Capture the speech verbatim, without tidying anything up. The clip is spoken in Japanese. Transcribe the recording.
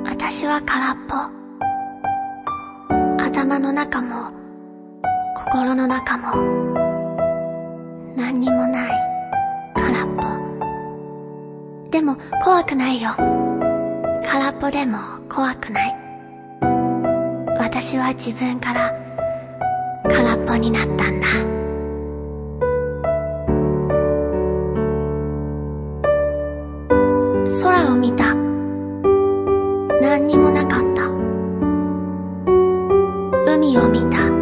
私は空っぽ。頭の中も心の中も何にもない空っぽ。でも怖くないよ。空っぽでも怖くない。私は自分から空っぽになったんだ。空を見た。何にもなかった。海を見た。